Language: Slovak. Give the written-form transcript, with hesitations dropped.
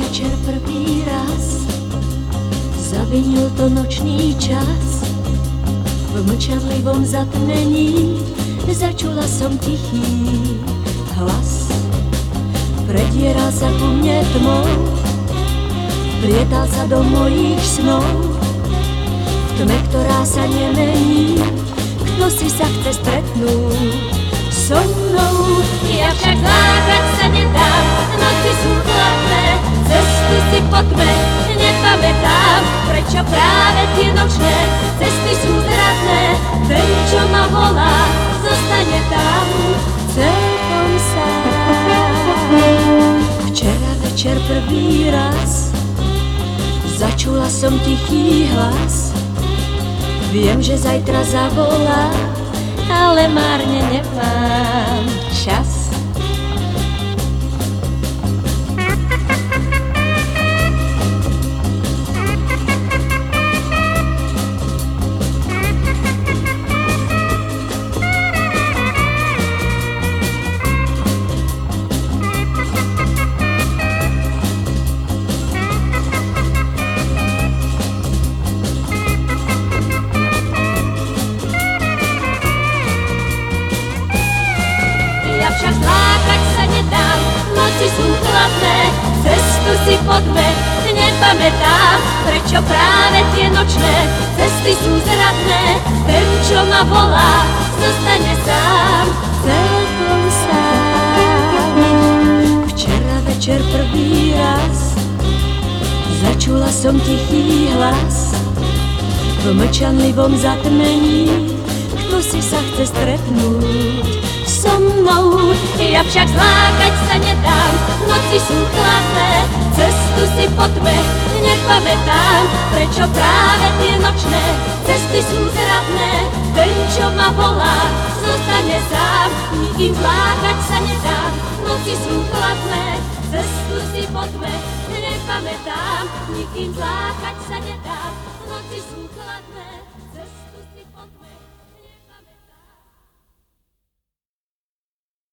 večer prvý raz zavinil to nočný čas. V mlčanlivom zatmení začula som tichý hlas. Predieral sa ku mne tmou, vplietal sa do mojich snov. V tme, ktorá sa nemení, kto si sa chce stretnúť so mnou. Ja však zlákať sa nedám, noci sú chladné, cestu si po tme nepamätám. Prečo práve tie nočné cesty sú zradné? Ten, čo ma volá, zostane tam celkom sám. Včera večer prvý raz začula som tichý hlas. Viem, že zajtra zavolá, ale márne nemám čas. Ja však zlákať sa nedám, noci sú chladné, cestu si po tme nepamätám. Prečo práve tie nočné cesty sú zradné? Ten, čo ma volá, zostane sám, celkom sám. Včera večer prvý raz začula som tichý hlas. V mlčanlivom zatmení kto si sa chce stretnúť so mnou. Ja však zlákať sa nedám, noci sú chladné, cestu si po tme nepamätám. Prečo práve tie nočné cesty sú zradné? Ten, čo ma volá, zostane sám. Nikým zlákať sa nedám, noci sú chladné, cestu si po tme nepamätám. Nikým zlákať sa nedám, noci sú chladné, cestu si po tme